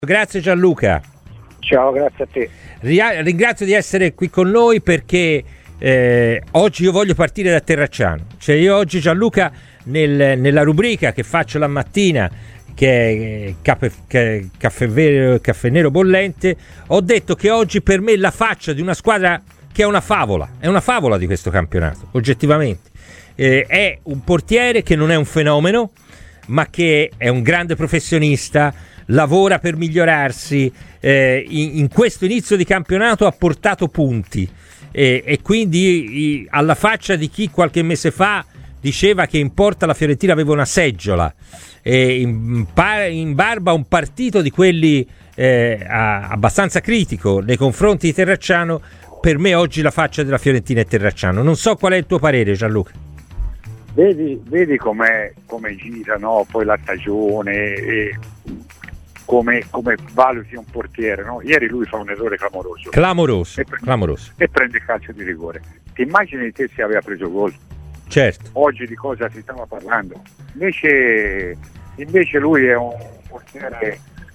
Grazie Gianluca. Ciao, grazie a te. Ringrazio di essere qui con noi perché oggi io voglio partire da Terracciano. Cioè io oggi, Gianluca, nella rubrica che faccio la mattina, che è caffè nero bollente, ho detto che oggi per me la faccia di una squadra che è una favola di questo campionato, oggettivamente. È un portiere che non è un fenomeno, ma che è un grande professionista, lavora per migliorarsi, in questo inizio di campionato ha portato punti e quindi alla faccia di chi qualche mese fa diceva che in porta la Fiorentina aveva una seggiola, in barba a un partito di quelli abbastanza critico nei confronti di Terracciano. Per me oggi la faccia della Fiorentina è Terracciano. Non so qual è il tuo parere, Gianluca. Vedi come gira, no? Poi la stagione e come valuti un portiere, no? Ieri lui fa un errore clamoroso e prende il calcio di rigore. Ti immagini te se aveva preso gol? Certo. Oggi di cosa si stava parlando? Invece lui è un portiere,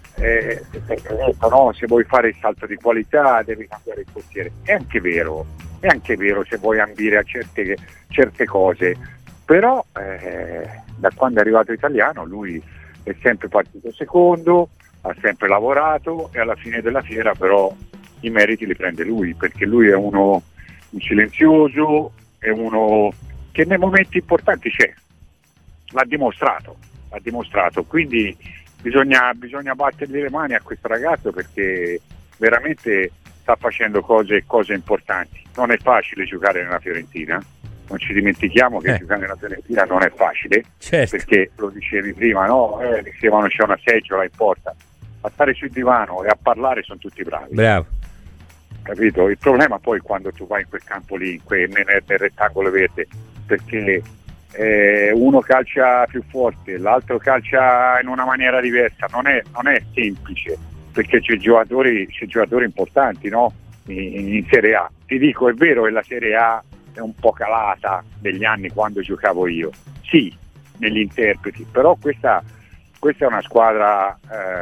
no? Se vuoi fare il salto di qualità devi cambiare il portiere. È anche vero se vuoi ambire a certe cose, però da quando è arrivato Italiano lui è sempre partito secondo, ha sempre lavorato e alla fine della fiera però i meriti li prende lui, perché lui è un silenzioso, è uno che nei momenti importanti c'è, l'ha dimostrato, quindi bisogna battergli le mani a questo ragazzo, perché veramente sta facendo cose importanti. Non è facile giocare nella Fiorentina, non ci dimentichiamo che giocare nella Fiorentina non è facile, certo. Perché lo dicevi prima, no? Dicevano c'è una seggiola in porta, a stare sul divano e a parlare sono tutti bravi. Bravo. Capito? Il problema poi quando tu vai in quel campo lì, nel rettangolo verde, perché uno calcia più forte, l'altro calcia in una maniera diversa, non è semplice, perché c'è giocatori importanti, no? In Serie A. Ti dico, è vero che la Serie A è un po' calata degli anni quando giocavo io, sì, negli interpreti, però questa è una squadra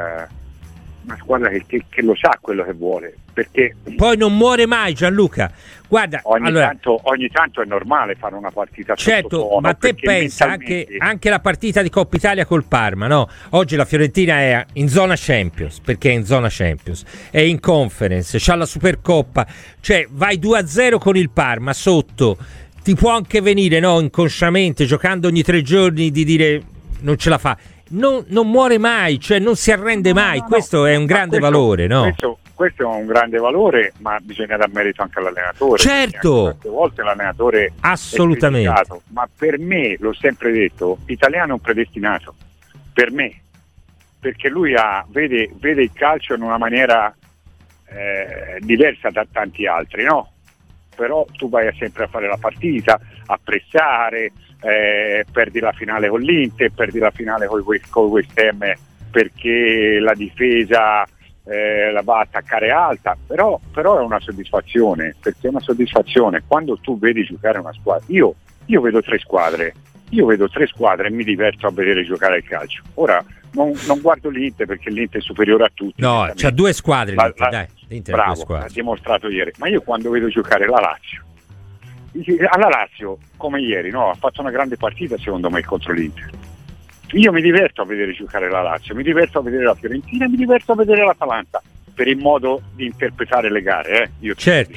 che lo sa quello che vuole, perché poi non muore mai, Gianluca. Guarda, ogni tanto è normale fare una partita certo, sottotono, ma te pensa anche la partita di Coppa Italia col Parma, no? Oggi la Fiorentina è in zona Champions, perché è in zona Champions, è in Conference, c'ha la Supercoppa, cioè vai 2-0 con il Parma sotto, ti può anche venire, no, inconsciamente, giocando ogni 3 giorni, di dire non ce la fa. Non muore mai, cioè non si arrende mai. Questo è un grande valore, no? Questo è un grande valore, ma bisogna dar merito anche all'allenatore. Certo, tante volte l'allenatore assolutamente è criticato, ma per me, l'ho sempre detto, Italiano è un predestinato, per me, perché lui vede il calcio in una maniera diversa da tanti altri, no? Però tu vai sempre a fare la partita, a pressare, perdi la finale con l'Inter, perdi la finale con West Ham perché la difesa la va a attaccare alta, però è una soddisfazione, perché è una soddisfazione quando tu vedi giocare una squadra. Io vedo tre squadre e mi diverto a vedere giocare il calcio. Ora non guardo l'Inter perché l'Inter è superiore a tutti. No, c'ha 2 squadre l'Inter bravo, 2 squadre. ha dimostrato ieri. Ma io quando vedo giocare la Lazio, alla Lazio come ieri, no, ha fatto una grande partita secondo me contro l'Inter. Io mi diverto a vedere giocare la Lazio, mi diverto a vedere la Fiorentina, mi diverto a vedere l'Atalanta, per il modo di interpretare le gare, io certo.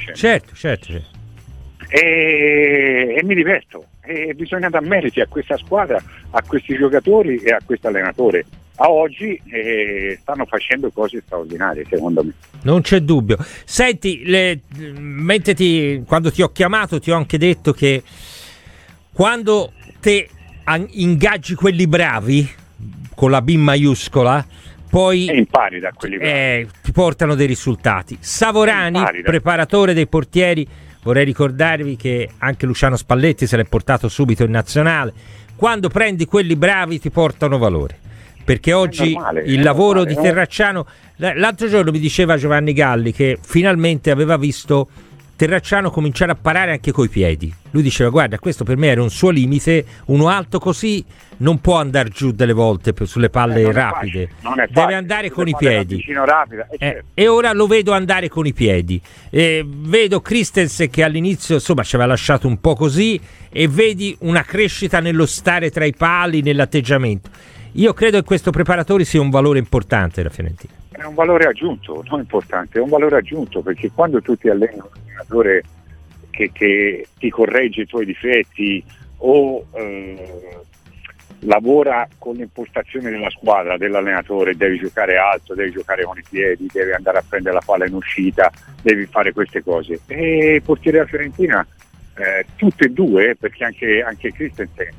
E mi diverto, e bisogna dar meriti a questa squadra, a questi giocatori e a questo allenatore. A oggi stanno facendo cose straordinarie, secondo me. Non c'è dubbio. Senti, quando ti ho chiamato ti ho anche detto che quando te ingaggi quelli bravi con la B maiuscola, poi impari da quelli bravi, ti portano dei risultati. Savorani, preparatore dei portieri, vorrei ricordarvi che anche Luciano Spalletti se l'è portato subito in nazionale. Quando prendi quelli bravi ti portano valore, perché oggi il lavoro di Terracciano, l'altro giorno mi diceva Giovanni Galli che finalmente aveva visto Terracciano cominciare a parare anche coi piedi. Lui diceva: guarda, questo per me era un suo limite, uno alto così non può andare giù delle volte sulle palle rapide, deve andare con i piedi, rapida, certo. E ora lo vedo andare con i piedi, vedo Christensen che all'inizio insomma ci aveva lasciato un po' così, e vedi una crescita nello stare tra i pali, nell'atteggiamento. Io credo che questo preparatore sia un valore importante della Fiorentina. È un valore aggiunto, non importante, è un valore aggiunto, perché quando tu ti alleni un allenatore che ti corregge i tuoi difetti o lavora con l'impostazione della squadra, dell'allenatore, devi giocare alto, devi giocare con i piedi, devi andare a prendere la palla in uscita, devi fare queste cose. E il portiere della Fiorentina, tutte e due, perché anche Christensen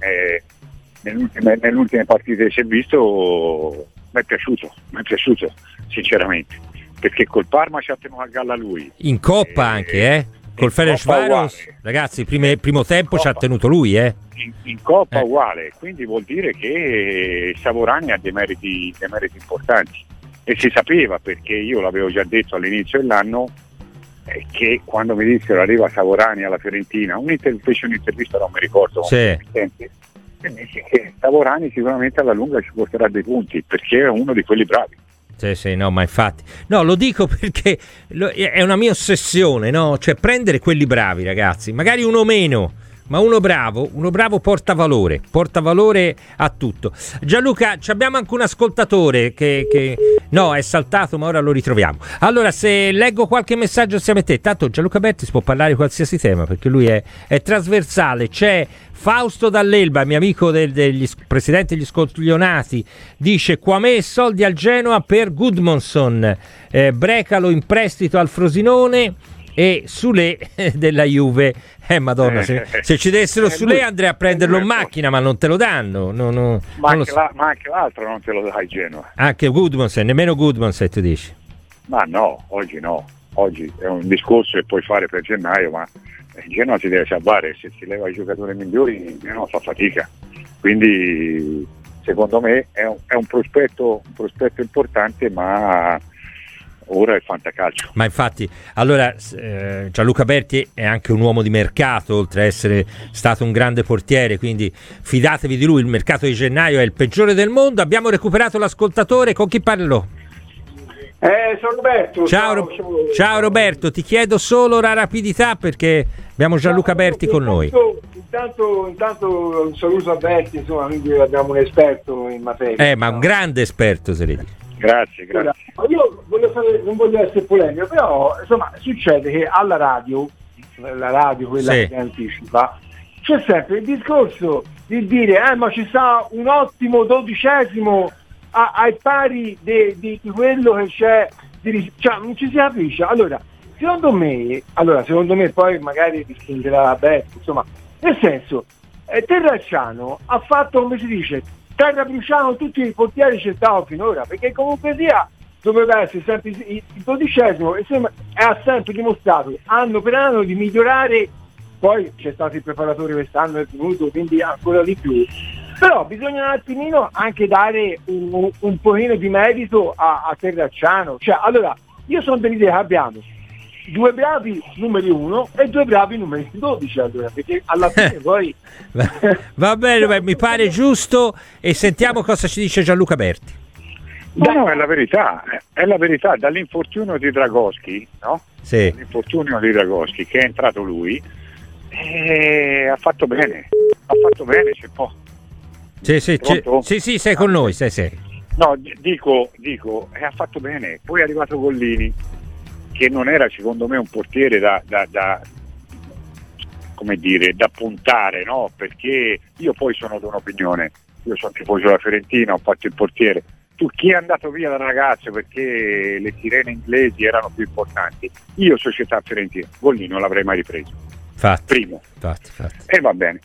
nelle ultime partite si è visto, mi è piaciuto sinceramente, perché col Parma ci ha tenuto a galla lui. In Coppa anche, col Ferencváros, ragazzi, primo tempo ci ha tenuto lui, In Coppa uguale, quindi vuol dire che Savorani ha dei meriti importanti, e si sapeva, perché io l'avevo già detto all'inizio dell'anno, che quando mi dissero arriva Savorani alla Fiorentina, fece un'intervista, non mi ricordo, e dice che Savorani sicuramente alla lunga ci porterà dei punti, perché è uno di quelli bravi. Sì, no, ma infatti, no, lo dico perché è una mia ossessione, no? Cioè prendere quelli bravi, ragazzi, magari uno meno, ma uno bravo porta valore a tutto. Gianluca, abbiamo anche un ascoltatore che no, è saltato, ma ora lo ritroviamo. Allora, se leggo qualche messaggio assieme a te, tanto Gianluca Berti si può parlare di qualsiasi tema, perché lui è trasversale. C'è Fausto Dall'Elba, mio amico degli presidenti degli Scoglionati, dice: Quamè soldi al Genoa per Gudmundsson, Brecalo in prestito al Frosinone e Sule della Juve. Madonna, se ci dessero Sule andrei a prenderlo in macchina, ma non te lo danno. Ma anche l'altro non te lo dai Genoa. Anche Gudmundsson, nemmeno Gudmundsson, tu dici? Ma no, oggi no. Oggi è un discorso che puoi fare per gennaio, ma Genoa si deve salvare. Se si leva i giocatori migliori, Genoa fa fatica. Quindi secondo me è un prospetto importante, ma ora è fantacalcio. Ma infatti, allora Gianluca Berti è anche un uomo di mercato, oltre a essere stato un grande portiere, quindi fidatevi di lui, il mercato di gennaio è il peggiore del mondo. Abbiamo recuperato l'ascoltatore, con chi parlo? Sono Roberto. Ciao Roberto, ti chiedo solo la rapidità perché abbiamo Gianluca Berti con noi. Intanto un saluto a Berti, insomma, quindi abbiamo un esperto in materia. Ma un grande esperto, se vedi. Grazie. Io non voglio essere polemico, però insomma succede che alla radio, quella che anticipa, c'è sempre il discorso di dire ma ci sta un ottimo 12° ai pari di quello che c'è, cioè non ci si capisce. Allora secondo me poi magari risponderà Berti, insomma, nel senso Terracciano ha fatto, come si dice, terra bruciano tutti i portieri sceltati finora, perché comunque sia doveva essere sempre il 12° e ha sempre dimostrato anno per anno di migliorare. Poi c'è stato il preparatore quest'anno, è venuto, quindi ancora di più, però bisogna un attimino anche dare un pochino di merito a Terracciano. Cioè, allora io sono dell'idea che abbiamo 2 bravi numeri 1 e 2 bravi numeri 12, allora, perché alla fine poi va bene, mi pare giusto, e sentiamo cosa ci dice Gianluca Berti. No, è la verità, dall'infortunio di Dragoschi, no? Sì. L'infortunio di Dragoschi, che è entrato lui, ha fatto bene, c'è po'. Sì, sei con noi, sei. No, dico, ha fatto bene. Poi è arrivato Gollini, che non era secondo me un portiere da come dire, da puntare, no? Perché io poi sono di un'opinione, io sono tifoso della Fiorentina, ho fatto il portiere. Chi è andato via dal ragazzo perché le sirene inglesi erano più importanti? Io, società fiorentina, Gollini non l'avrei mai ripreso. Primo. E va bene.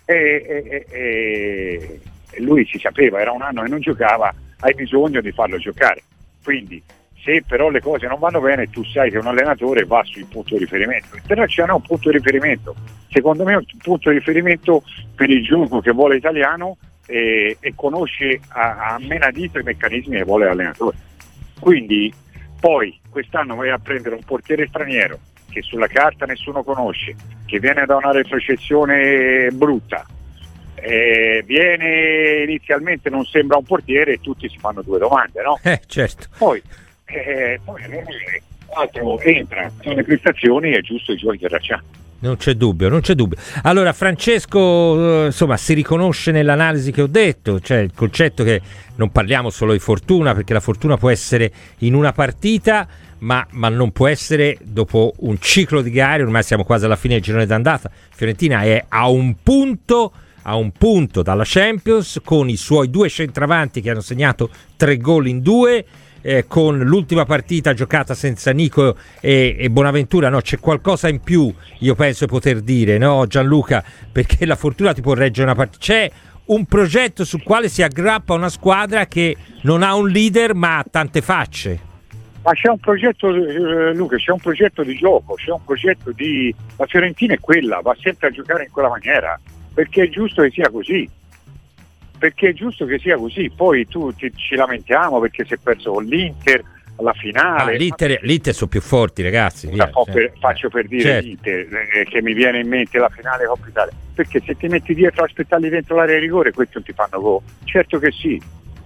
E lui si sapeva, era un anno che non giocava, hai bisogno di farlo giocare. Quindi, se però le cose non vanno bene, tu sai che un allenatore va sul punto di riferimento. Il Terracciano è un punto di riferimento. Secondo me è un punto di riferimento per il gioco che vuole italiano, e conosce a menadito i meccanismi che vuole l'allenatore. Quindi poi quest'anno vai a prendere un portiere straniero che sulla carta nessuno conosce, che viene da una retrocessione brutta, viene inizialmente, non sembra un portiere e tutti si fanno due domande, no? Certo. Poi l'altro entra nelle prestazioni, è giusto i suoi Terracciano. Non c'è dubbio. Allora Francesco, insomma, si riconosce nell'analisi che ho detto, cioè il concetto che non parliamo solo di fortuna, perché la fortuna può essere in una partita, ma non può essere dopo un ciclo di gare. Ormai siamo quasi alla fine del girone d'andata. Fiorentina è a un punto dalla Champions, con i suoi due centravanti che hanno segnato 3 gol in 2. Con l'ultima partita giocata senza Nico e Bonaventura, no, c'è qualcosa in più, io penso di poter dire, no, Gianluca, perché la fortuna ti può reggere una partita. C'è un progetto sul quale si aggrappa una squadra che non ha un leader ma ha tante facce. Ma c'è un progetto, Luca, c'è un progetto di gioco, c'è un progetto di... La Fiorentina è quella, va sempre a giocare in quella maniera, perché è giusto che sia così. Poi ci lamentiamo perché si è perso con l'Inter alla finale. L'Inter sono più forti, ragazzi. Faccio per dire, certo. L'Inter, che mi viene in mente la finale Coppa Italia, perché se ti metti dietro a aspettarli dentro l'area di rigore, questi non ti fanno gol. Certo che sì.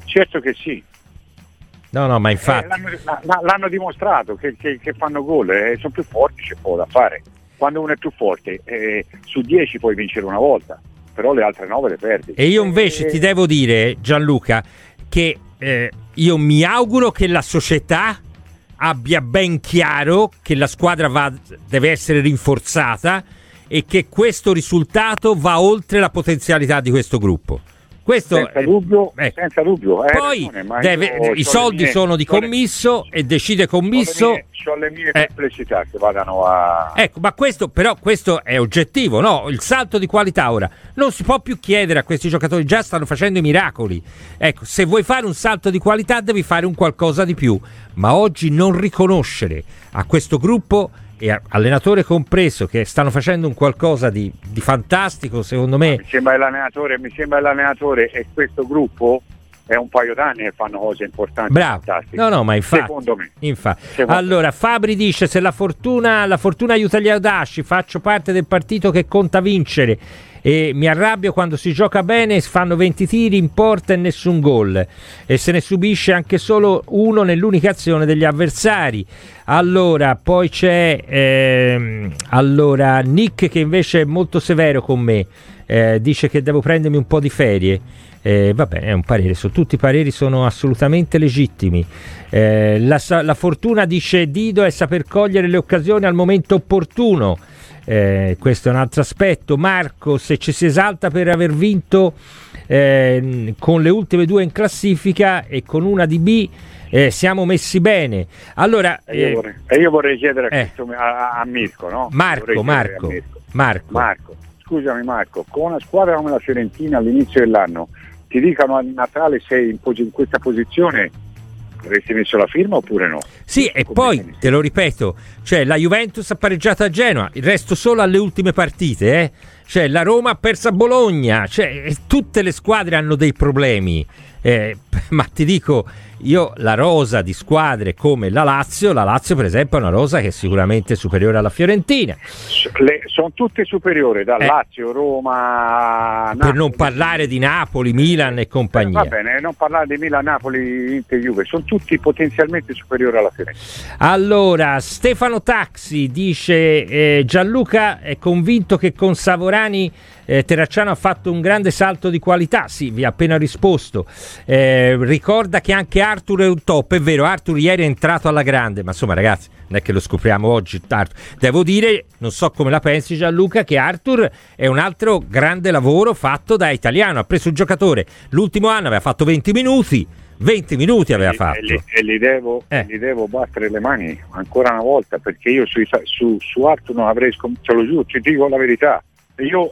No, ma infatti l'hanno dimostrato che fanno gol, sono più forti, c'è poco da fare. Quando uno è più forte, su 10 puoi vincere una volta, però le altre 9 le perdi. E io invece ti devo dire, Gianluca, che io mi auguro che la società abbia ben chiaro che la squadra deve essere rinforzata e che questo risultato va oltre la potenzialità di questo gruppo. Senza dubbio. Poi i soldi sono di commisso e decide commisso. Ho le mie perplessità che vadano a... Ecco, ma questo è oggettivo, no? Il salto di qualità ora non si può più chiedere a questi giocatori, già stanno facendo i miracoli. Ecco, se vuoi fare un salto di qualità devi fare un qualcosa di più, ma oggi non riconoscere a questo gruppo e allenatore compreso che stanno facendo un qualcosa di fantastico, secondo me. Mi sembra l'allenatore e questo gruppo è un paio d'anni che fanno cose importanti. Bravo. No, ma infatti. Secondo me. Allora, Fabri dice: se la fortuna aiuta gli audaci, faccio parte del partito che conta vincere e mi arrabbio quando si gioca bene, fanno 20 tiri in porta e nessun gol e se ne subisce anche solo uno nell'unica azione degli avversari. Allora, poi c'è Nick che invece è molto severo con me, dice che devo prendermi un po' di ferie. Vabbè, è un parere, tutti i pareri sono assolutamente legittimi. La fortuna, dice Dido, è saper cogliere le occasioni al momento opportuno. Questo è un altro aspetto. Marco, se ci si esalta per aver vinto con le ultime 2 in classifica e con una di B, siamo messi bene. Allora io vorrei chiedere a Mirko, no? Marco. Scusami Marco, con una squadra come la Fiorentina all'inizio dell'anno ti dicano a Natale sei in questa posizione, avresti messo la firma oppure no? Sì, e poi te lo ripeto, cioè la Juventus ha pareggiato a Genoa, il resto solo alle ultime partite, cioè la Roma ha perso a Bologna, cioè tutte le squadre hanno dei problemi, ma ti dico, io la rosa di squadre come la Lazio per esempio è una rosa che è sicuramente superiore alla Fiorentina. Sono tutte superiori, da Lazio, Roma, Napoli. Per non parlare di Napoli, Milan e compagnia. Va bene, non parlare di Milan, Napoli, Inter, Juve, sono tutti potenzialmente superiori alla Fiorentina. Allora, Stefano Taxi dice Gianluca è convinto che con Savorani Terracciano ha fatto un grande salto di qualità. Sì, vi ha appena risposto. Ricorda che anche Arthur è un top. È vero, Arthur ieri è entrato alla grande, ma insomma ragazzi, non è che lo scopriamo oggi. Devo dire, non so come la pensi Gianluca, che Arthur è un altro grande lavoro fatto da italiano. Ha preso un giocatore, l'ultimo anno aveva fatto 20 minuti aveva fatto. E gli devo battere le mani ancora una volta, perché io su Arthur non avrei scommesso, lo giuro, ti dico la verità. Io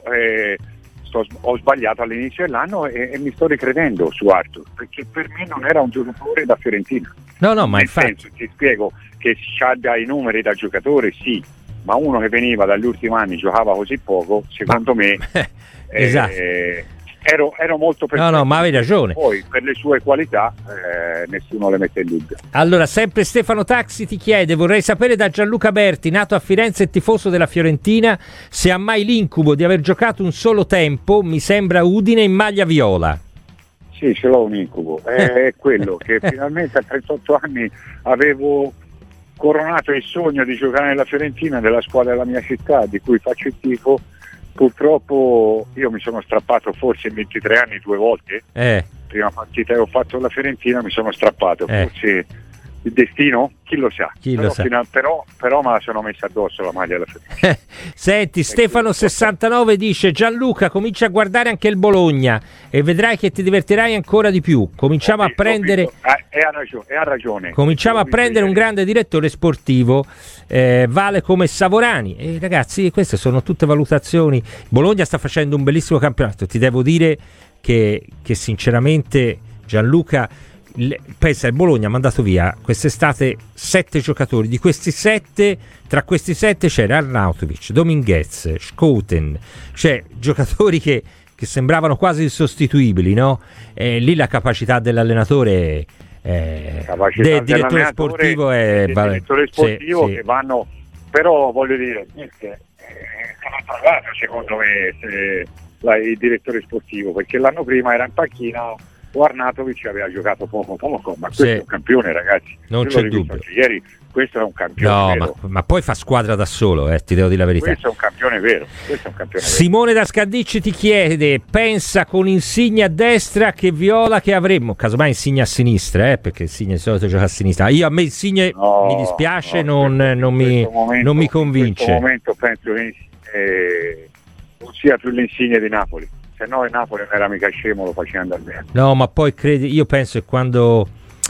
ho sbagliato all'inizio dell'anno e mi sto ricredendo su Arthur, perché per me non era un giocatore da Fiorentina. No, ma infatti. Nel senso, ti spiego che c'ha dai numeri da giocatore, sì, ma uno che veniva dagli ultimi anni giocava così poco, secondo me esatto. ero molto presente. No, ma avevi ragione. Poi per le sue qualità nessuno le mette in dubbio. Allora, sempre Stefano Taxi ti chiede: vorrei sapere da Gianluca Berti, nato a Firenze e tifoso della Fiorentina, se ha mai l'incubo di aver giocato un solo tempo, mi sembra Udine, in maglia viola. Sì, ce l'ho un incubo, è quello che finalmente a 38 anni avevo coronato il sogno di giocare nella Fiorentina, della squadra della mia città, di cui faccio il tifo. Purtroppo io mi sono strappato forse in 23 anni 2 volte. Prima partita che ho fatto la Fiorentina mi sono strappato, forse il destino, chi lo sa. Però me la sono messa addosso la maglia della Fiorentina. Senti, Stefano69 dice: Gianluca, comincia a guardare anche il Bologna e vedrai che ti divertirai ancora di più. Cominciamo a prendere ha ragione. Cominciamo a prendere un grande direttore sportivo, vale come Savorani. E ragazzi, queste sono tutte valutazioni. Bologna sta facendo un bellissimo campionato. Ti devo dire che sinceramente, Gianluca, pensa, il Bologna ha mandato via quest'estate 7 giocatori. Di questi 7, tra questi 7 c'era Arnautovic, Dominguez, Schouten, cioè giocatori che sembravano quasi insostituibili, no? Lì la capacità dell'allenatore, del direttore sportivo è direttore sportivo che vanno, però voglio dire, sono parlato secondo me il direttore sportivo, perché l'anno prima era in panchina Arnautovic, aveva giocato poco, ma questo è un campione, ragazzi, non c'è dubbio. Ieri questo è un campione vero. Ma poi fa squadra da solo, ti devo dire la verità. Questo è un campione vero. Simone da Scandicci ti chiede: pensa con Insigne a destra che Viola che avremmo, casomai Insigne a sinistra, perché Insigne di solito gioca a sinistra. A me Insigne mi dispiace, non mi convince. In questo momento penso che non sia più l'Insigne di Napoli. Se no il Napoli non era mica scemo, lo faceva andare bene. No, ma poi io penso che quando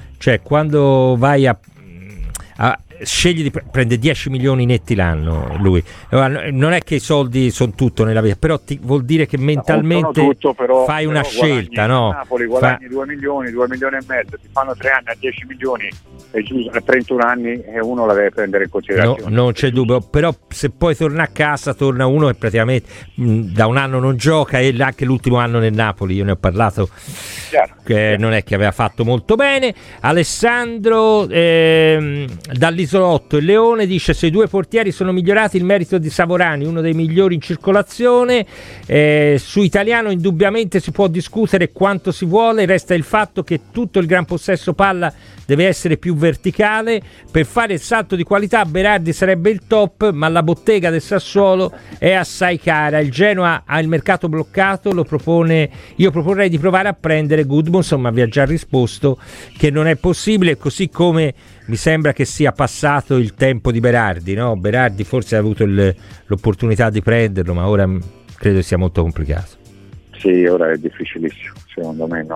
vai a scegli di prende 10 milioni netti l'anno lui, non è che i soldi sono tutto nella vita, però vuol dire che mentalmente fai una scelta, no? Napoli guadagni 2 milioni e mezzo, ti fanno 3 anni a 10 milioni e giù a 31 anni e uno la deve prendere in considerazione. Non c'è dubbio, però se poi torna a casa, torna uno che praticamente da un anno non gioca, e anche l'ultimo anno nel Napoli, io ne ho parlato, che non è che aveva fatto molto bene. Alessandro dall'Isolotto, il Leone, dice: se i 2 portieri sono migliorati, il merito di Savorani, uno dei migliori in circolazione. Su Italiano indubbiamente si può discutere quanto si vuole, resta il fatto che tutto il gran possesso palla deve essere più verticale. Per fare il salto di qualità Berardi sarebbe il top, ma la bottega del Sassuolo è assai cara. Il Genoa ha il mercato bloccato, io proporrei di provare a prendere Gudmundsson, ma vi ha già risposto che non è possibile, così come mi sembra che sia passato il tempo di Berardi, no? Berardi forse ha avuto l'opportunità di prenderlo, ma ora credo sia molto complicato. Sì, ora è difficilissimo, secondo me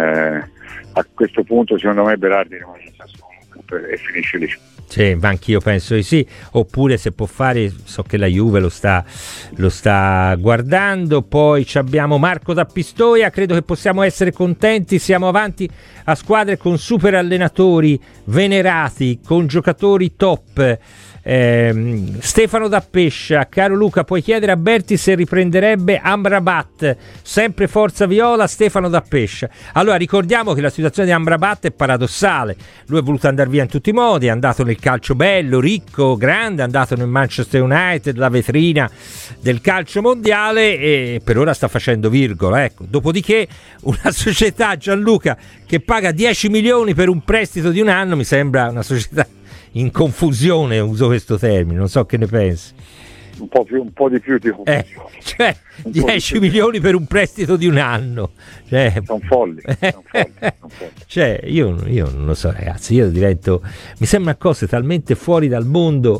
a questo punto secondo me Berardi rimane in Sassuolo e finisce lì. Sì, ma anch'io penso di sì. Oppure se può fare, so che la Juve lo sta guardando. Poi abbiamo Marco da Pistoia: credo che possiamo essere contenti, siamo avanti a squadre con super allenatori venerati, con giocatori top. Stefano da Pescia: caro Luca, puoi chiedere a Berti se riprenderebbe Amrabat, sempre forza viola. Stefano da Pescia. Allora, ricordiamo che la situazione di Amrabat è paradossale. Lui è voluto andare via in tutti i modi, è andato nel calcio bello, ricco, grande, è andato nel Manchester United, la vetrina del calcio mondiale, e per ora sta facendo virgola, ecco. Dopodiché una società, Gianluca, che paga 10 milioni per un prestito di un anno, mi sembra una società in confusione, uso questo termine, non so che ne pensi. Un po' di più di confusione. Cioè 10 milioni per un prestito di un anno, sono folli. Cioè io non lo so, ragazzi, io divento, mi sembra cose talmente fuori dal mondo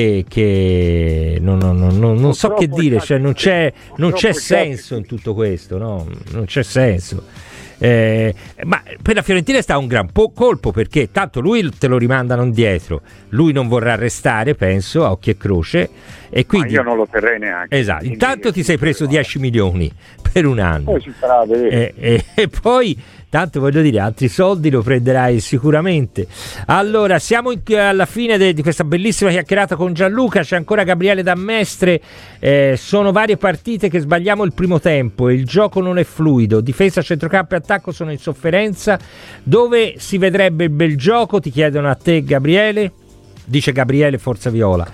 che non so che dire, cioè non c'è senso in tutto questo, no? Non c'è senso. Ma per la Fiorentina è stato un gran colpo, perché tanto lui te lo rimandano indietro, lui non vorrà restare, penso, a occhio e croce, e quindi io non lo terrei neanche. Esatto, intanto ti sei preso 10 milioni per un anno, poi si farà vedere. E poi tanto voglio dire, altri soldi lo prenderai sicuramente. Allora, siamo alla fine di questa bellissima chiacchierata con Gianluca. C'è ancora Gabriele da Mestre. Sono varie partite che sbagliamo il primo tempo e il gioco non è fluido, difesa, centrocampo e attacco sono in sofferenza. Dove si vedrebbe il bel gioco? Ti chiedono a te, Gabriele. Dice Gabriele Forza Viola.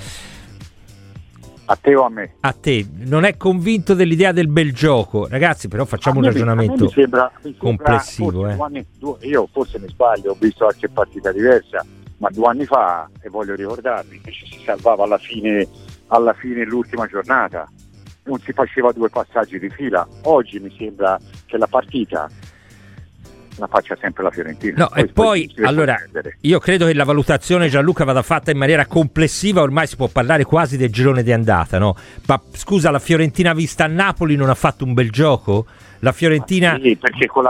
A te o a me? A te. Non è convinto dell'idea del bel gioco, ragazzi, però facciamo un ragionamento complessivo. Io forse mi sbaglio, ho visto qualche partita diversa, ma 2 anni fa, e voglio ricordarmi, che ci si salvava alla fine l'ultima giornata, non si faceva 2 passaggi di fila. Oggi mi sembra che la partita la faccia sempre la Fiorentina. No, e poi allora io credo che la valutazione, Gianluca, vada fatta in maniera complessiva. Ormai si può parlare quasi del girone di andata, no? Ma scusa, la Fiorentina vista a Napoli non ha fatto un bel gioco? La Fiorentina sì, perché con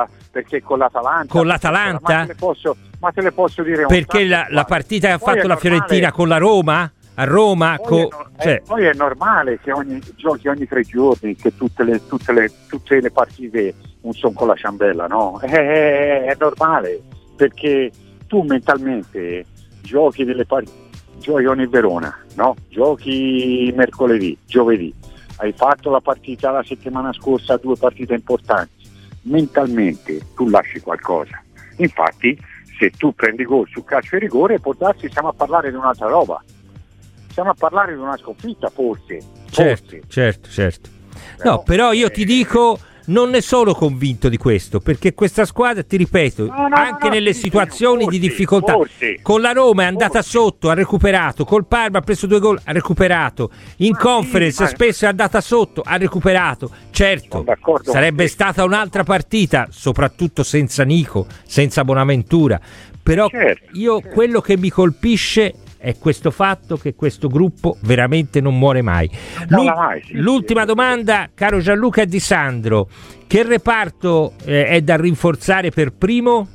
l'Atalanta ma te le posso dire perché la partita che ha fatto la Fiorentina con la Roma a Roma poi è normale che giochi ogni 3 giorni, che tutte le partite non sono con la ciambella, no? È normale, perché tu mentalmente giochi giochi ogni Verona, no? Giochi mercoledì, giovedì, hai fatto la partita la settimana scorsa, 2 partite importanti, mentalmente tu lasci qualcosa. Infatti se tu prendi gol su calcio e rigore, può darsi stiamo a parlare di un'altra roba. Stiamo a parlare di una sconfitta, forse. Certo. No, però io ti dico, non ne sono convinto di questo, perché questa squadra, ti ripeto, anche nelle situazioni di difficoltà, con la Roma è andata sotto, ha recuperato, col Parma ha preso 2 gol, ha recuperato, in conference spesso è andata sotto, ha recuperato. Certo, sarebbe stata un'altra partita, soprattutto senza Nico, senza Bonaventura, però quello che mi colpisce è questo fatto che questo gruppo veramente non muore mai. L'ultima domanda, caro Gianluca, è di Sandro. Che reparto è da rinforzare per primo?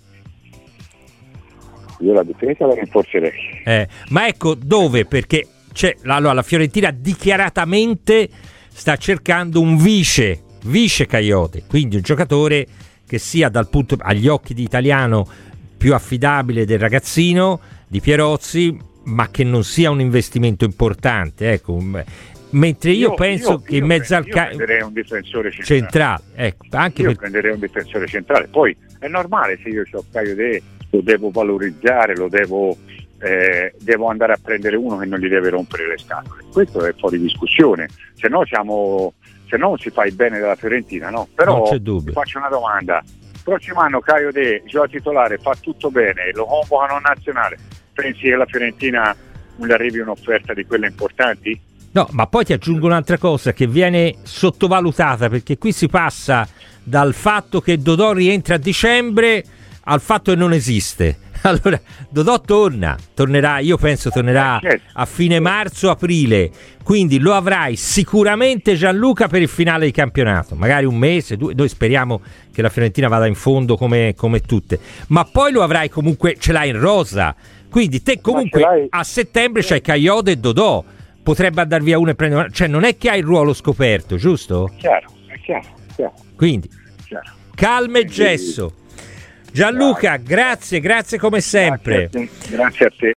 Io la difesa la rinforzerei. Ma ecco, dove? Perché la Fiorentina dichiaratamente sta cercando un vice Caiote, quindi un giocatore che sia dal punto agli occhi di Italiano più affidabile del ragazzino di Pierozzi, ma che non sia un investimento importante, ecco. Mentre io penso che in mezzo al prenderei un difensore centrale, ecco, prenderei un difensore centrale. Poi è normale, se io ho Caio, lo devo valorizzare, devo andare a prendere uno che non gli deve rompere le scatole. Questo è fuori discussione, se no non si fa il bene della Fiorentina, no? Però non c'è dubbio. Ti faccio una domanda: prossimo anno Caio gioca titolare, fa tutto bene, lo convocano in nazionale, pensi che la Fiorentina non gli arrivi un'offerta di quelle importanti? No, ma poi ti aggiungo un'altra cosa che viene sottovalutata, perché qui si passa dal fatto che Dodò rientra a dicembre al fatto che non esiste. Allora, Dodò tornerà, io penso tornerà a fine marzo-aprile, quindi lo avrai sicuramente, Gianluca, per il finale di campionato, magari 1 mese, 2, noi speriamo che la Fiorentina vada in fondo come tutte, ma poi lo avrai comunque, ce l'hai in rosa, quindi te comunque a settembre c'hai Caiote e Dodò, potrebbe andare via uno e prendere, cioè non è che hai il ruolo scoperto, giusto? È chiaro. Quindi calma e gesso. Gianluca, grazie come sempre. Grazie a te.